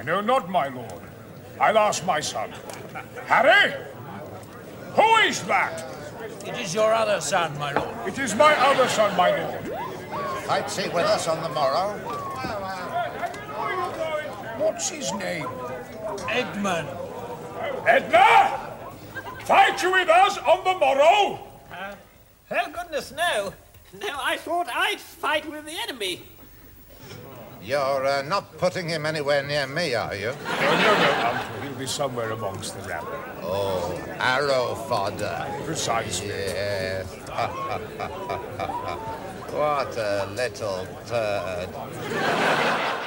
I know not, my lord. I'll ask my son. Harry? Who is that? It is your other son, my lord. It is my other son, my lord. Fights he with us on the morrow? What's his name? Edmund. Edna! Fight you with us on the morrow? Oh, goodness, no. No, I thought I'd fight with the enemy. You're not putting him anywhere near me, are you? No, Uncle. He'll be somewhere amongst the rabble. Oh, arrow fodder. Precisely. Yes. What a little bird.